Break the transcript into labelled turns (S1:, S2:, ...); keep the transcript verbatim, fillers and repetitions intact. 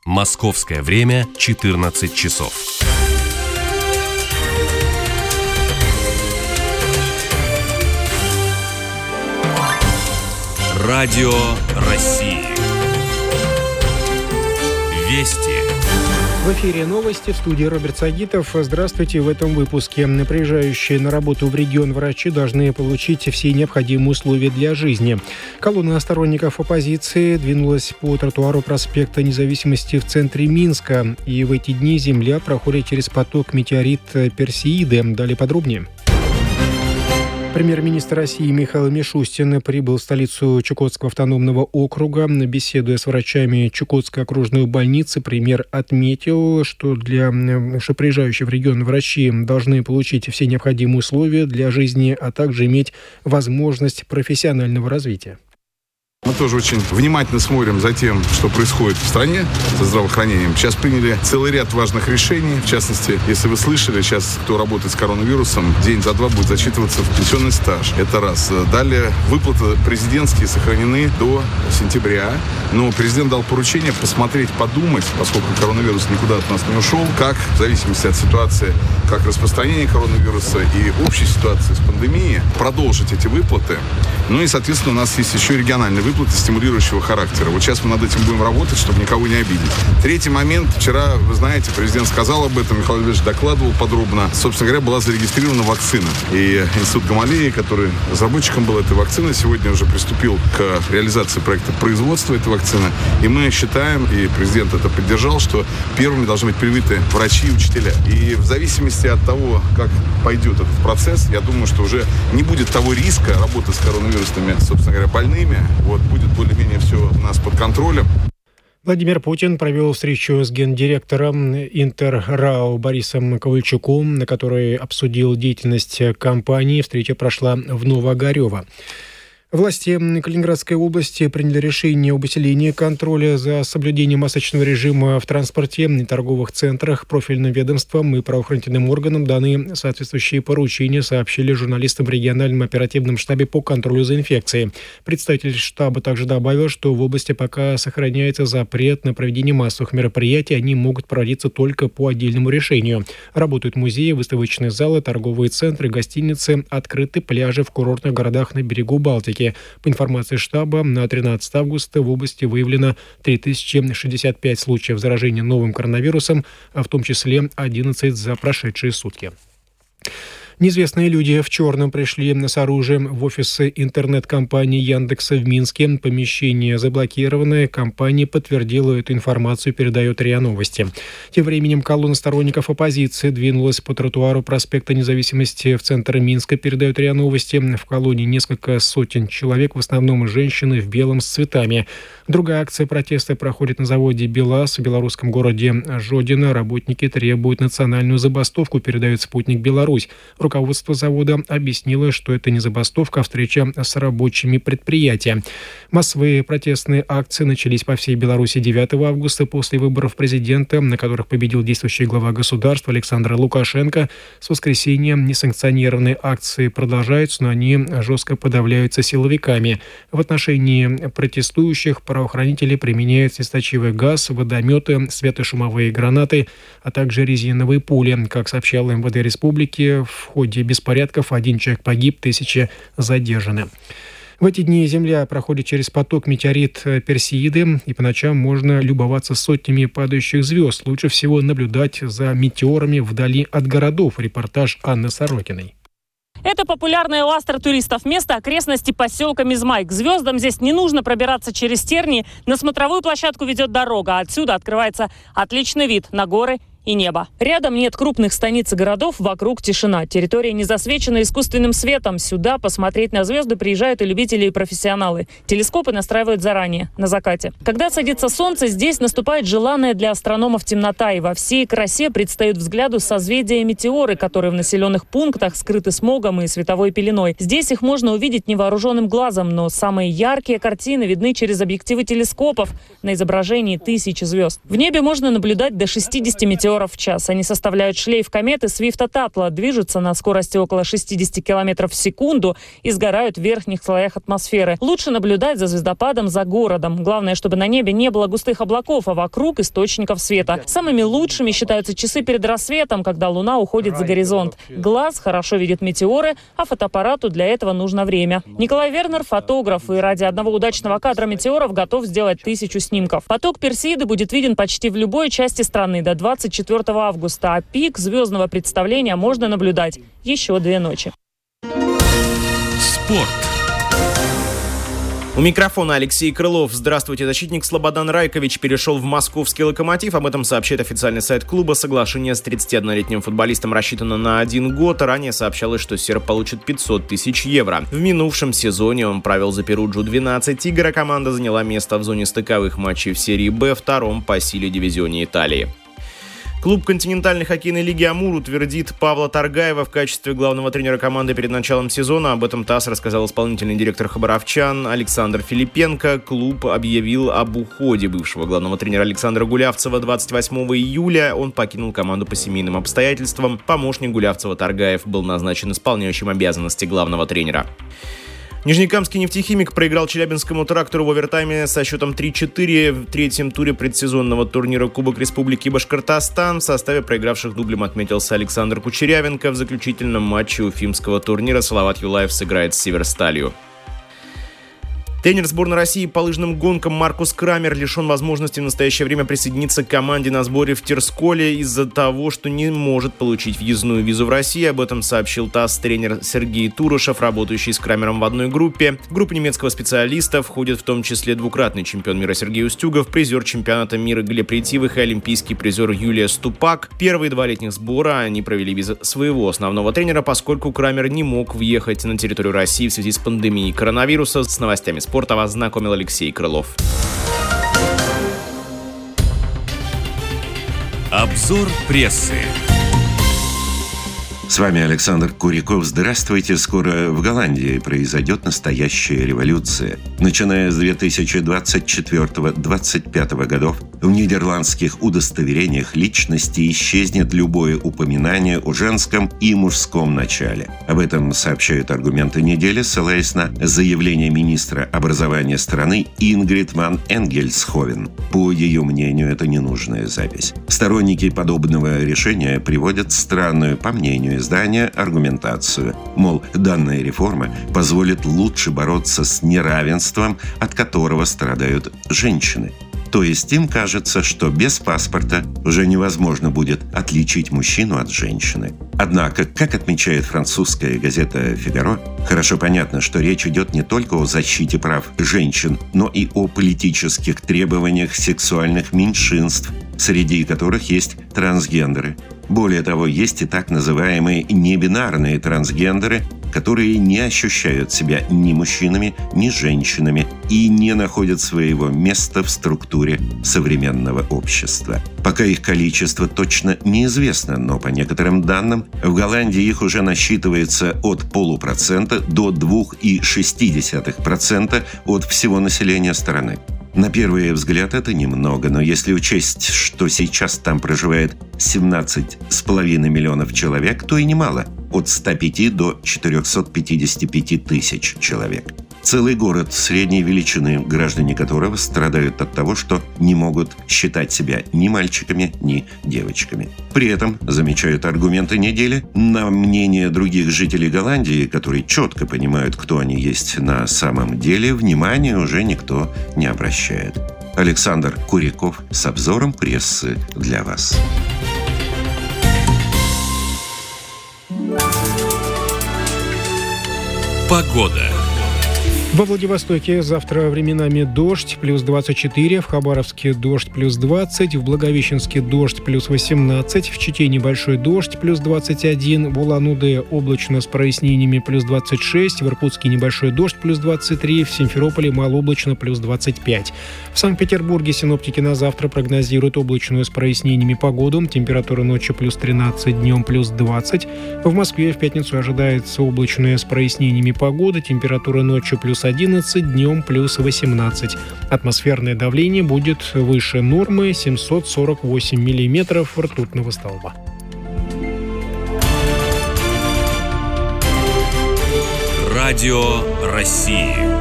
S1: Московское время четырнадцать часов. Радио России. Вести.
S2: В эфире новости, в студии Роберт Сагитов. Здравствуйте. В этом выпуске. Приезжающие на работу в регион врачи должны получить все необходимые условия для жизни. Колонна сторонников оппозиции двинулась по тротуару проспекта Независимости в центре Минска. И в эти дни земля проходит через поток метеорит Персеиды. Далее подробнее. Премьер-министр России Михаил Мишустин прибыл в столицу Чукотского автономного округа. Беседуя с врачами Чукотской окружной больницы, премьер отметил, что для что приезжающие в регион врачи должны получить все необходимые условия для жизни, а также иметь возможность профессионального развития.
S3: Мы тоже очень внимательно смотрим за тем, что происходит в стране со здравоохранением. Сейчас приняли целый ряд важных решений. В частности, если вы слышали, сейчас кто работает с коронавирусом, день за два будет зачитываться в пенсионный стаж. Это раз. Далее выплаты президентские сохранены до сентября. Но президент дал поручение посмотреть, подумать, поскольку коронавирус никуда от нас не ушел, как в зависимости от ситуации, как распространение коронавируса и общей ситуации с пандемией, продолжить эти выплаты. Ну и, соответственно, у нас есть еще региональные выплаты стимулирующего характера. Вот сейчас мы над этим будем работать, чтобы никого не обидеть. Третий момент. Вчера, вы знаете, президент сказал об этом, Михаил Ильич докладывал подробно. Собственно говоря, была зарегистрирована вакцина. И Институт Гамалеи, который разработчиком был этой вакцины, сегодня уже приступил к реализации проекта производства этой вакцины. И мы считаем, и президент это поддержал, что первыми должны быть привиты врачи и учителя. И в зависимости от того, как пойдет этот процесс, я думаю, что уже не будет того риска работы с коронавирусными, собственно говоря, больными. Вот, будет более-менее все у нас под контролем.
S2: Владимир Путин провел встречу с гендиректором Интер-РАО Борисом Ковальчуком, на которой обсудил деятельность компании. Встреча прошла в Новоогарево. Власти Калининградской области приняли решение об усилении контроля за соблюдением масочного режима в транспорте и торговых центрах. Профильным ведомствам и правоохранительным органам даны соответствующие поручения, сообщили журналистам в региональном оперативном штабе по контролю за инфекцией. Представитель штаба также добавил, что в области пока сохраняется запрет на проведение массовых мероприятий. Они могут проводиться только по отдельному решению. Работают музеи, выставочные залы, торговые центры, гостиницы, открыты пляжи в курортных городах на берегу Балтики. По информации штаба, на тринадцатое августа в области выявлено три тысячи шестьдесят пять случаев заражения новым коронавирусом, а в том числе одиннадцать за прошедшие сутки. Неизвестные люди в черном пришли с оружием в офисы интернет-компании Яндекса в Минске. Помещение заблокированное. Компания подтвердила эту информацию, передает РИА Новости. Тем временем колонна сторонников оппозиции двинулась по тротуару проспекта Независимости в центр Минска, передает РИА Новости. В колонне несколько сотен человек, в основном женщины в белом с цветами. Другая акция протеста проходит на заводе «БелАЗ» в белорусском городе Жодино. Работники требуют национальную забастовку, передает «Спутник Беларусь». Руководство завода объяснило, что это не забастовка, а встреча с рабочими предприятия. Массовые протестные акции начались по всей Беларуси девятого августа после выборов президента, на которых победил действующий глава государства Александр Лукашенко. С воскресенья несанкционированные акции продолжаются, но они жестко подавляются силовиками. В отношении протестующих правоохранители применяют слезоточивый газ, водометы, светошумовые гранаты, а также резиновые пули. Как сообщало эм вэ дэ республики, в В ходе беспорядков один человек погиб, тысячи задержаны. В эти дни Земля проходит через поток метеорит Персеиды, и по ночам можно любоваться сотнями падающих звезд. Лучше всего наблюдать за метеорами вдали от городов. Репортаж Анны Сорокиной.
S4: Это популярное у астро-туристов место, окрестности поселка Мизмай. К звездам здесь не нужно пробираться через тернии. На смотровую площадку ведет дорога. Отсюда открывается отличный вид на горы и небо. Рядом нет крупных станиц и городов, вокруг тишина. Территория не засвечена искусственным светом. Сюда посмотреть на звезды приезжают и любители, и профессионалы. Телескопы настраивают заранее, на закате. Когда садится солнце, здесь наступает желанная для астрономов темнота. И во всей красе предстают взгляду созвездия и метеоры, которые в населенных пунктах скрыты смогом и световой пеленой. Здесь их можно увидеть невооруженным глазом, но самые яркие картины видны через объективы телескопов. На изображении тысячи звезд. В небе можно наблюдать до шестидесяти метеоров метеоров в час. Они составляют шлейф кометы Свифта-Тапла, движутся на скорости около шестьдесят километров в секунду и сгорают в верхних слоях атмосферы. Лучше наблюдать за звездопадом за городом. Главное, чтобы на небе не было густых облаков, а вокруг источников света. Самыми лучшими считаются часы перед рассветом, когда Луна уходит за горизонт. Глаз хорошо видит метеоры, а фотоаппарату для этого нужно время. Николай Вернер, фотограф, и ради одного удачного кадра метеоров готов сделать тысячу снимков. Поток Персеиды будет виден почти в любой части страны до двадцать четвёртого августа, а пик звездного представления можно наблюдать еще две ночи.
S1: Спорт.
S5: У микрофона Алексей Крылов. Здравствуйте. Защитник Слободан Райкович перешел в московский «Локомотив». Об этом сообщает официальный сайт клуба. Соглашение с тридцатиоднолетним футболистом рассчитано на один год. Ранее сообщалось, что серб получит пятьсот тысяч евро. В минувшем сезоне он провел за Перуджу двенадцать игр, а команда заняла место в зоне стыковых матчей в серии «Б», втором по силе дивизионе Италии. Клуб континентальной хоккейной лиги «Амур» утвердит Павла Таргаева в качестве главного тренера команды перед началом сезона. Об этом ТАСС рассказал исполнительный директор «Хабаровчан» Александр Филипенко. Клуб объявил об уходе бывшего главного тренера Александра Гулявцева двадцать восьмого июля. Он покинул команду по семейным обстоятельствам. Помощник Гулявцева Таргаев был назначен исполняющим обязанности главного тренера. Нижнекамский нефтехимик проиграл Челябинскому трактору в овертайме со счетом три-четыре в третьем туре предсезонного турнира Кубок Республики Башкортостан. В составе проигравших дублем отметился Александр Кучерявенко. В заключительном матче уфимского турнира Салават Юлаев сыграет с Северсталью. Тренер сборной России по лыжным гонкам Маркус Крамер лишен возможности в настоящее время присоединиться к команде на сборе в Терсколе из-за того, что не может получить въездную визу в Россию. Об этом сообщил ТАСС тренер Сергей Турышев, работающий с Крамером в одной группе. В группу немецкого специалиста входят в том числе двукратный чемпион мира Сергей Устюгов, призер чемпионата мира Глеб Ретивых и олимпийский призер Юлия Ступак. Первые два летних сбора они провели без своего основного тренера, поскольку Крамер не мог въехать на территорию России в связи с пандемией коронавируса. С новостями спорта вас знакомил Алексей Крылов.
S1: Обзор прессы.
S6: С вами Александр Куряков. Здравствуйте. Скоро в Голландии произойдет настоящая революция. Начиная с две тысячи двадцать четвёртого — две тысячи двадцать пятого годов в нидерландских удостоверениях личности исчезнет любое упоминание о женском и мужском начале. Об этом сообщают «Аргументы недели», ссылаясь на заявление министра образования страны Ингрид ван Энгельсховен. По ее мнению, это ненужная запись. Сторонники подобного решения приводят странную, по мнению издания, аргументацию. Мол, данная реформа позволит лучше бороться с неравенством, от которого страдают женщины. То есть им кажется, что без паспорта уже невозможно будет отличить мужчину от женщины. Однако, как отмечает французская газета «Фигаро», хорошо понятно, что речь идет не только о защите прав женщин, но и о политических требованиях сексуальных меньшинств, среди которых есть трансгендеры. Более того, есть и так называемые небинарные трансгендеры, которые не ощущают себя ни мужчинами, ни женщинами и не находят своего места в структуре современного общества. Пока их количество точно неизвестно, но по некоторым данным в Голландии их уже насчитывается от полупроцента до двух целых шесть десятых процента от всего населения страны. На первый взгляд это немного, но если учесть, что сейчас там проживает семнадцать с половиной миллионов человек, то и немало – от ста пяти до четырехсот пятидесяти пяти тысяч человек. Целый город средней величины, граждане которого страдают от того, что не могут считать себя ни мальчиками, ни девочками. При этом, замечают «Аргументы недели», на мнение других жителей Голландии, которые четко понимают, кто они есть на самом деле, внимания уже никто не обращает. Александр Куряков с обзором прессы для вас.
S1: Погода.
S2: Во Владивостоке завтра временами дождь, плюс двадцать четыре, в Хабаровске дождь, плюс двадцать, в Благовещенске дождь, плюс восемнадцать, в Чите небольшой дождь, плюс двадцать один, в Улан-Удэ облачно с прояснениями, плюс двадцать шесть, в Иркутске небольшой дождь, плюс двадцать три, в Симферополе малооблачно, плюс двадцать пять. В Санкт-Петербурге синоптики на завтра прогнозируют облачную с прояснениями погоду, температура ночью плюс тринадцать, днем плюс двадцать. В Москве в пятницу ожидается облачная с прояснениями погода, температура ночью плюс одиннадцать, днем плюс восемнадцать. Атмосферное давление будет выше нормы семьсот сорок восемь миллиметров ртутного столба.
S1: Радио России.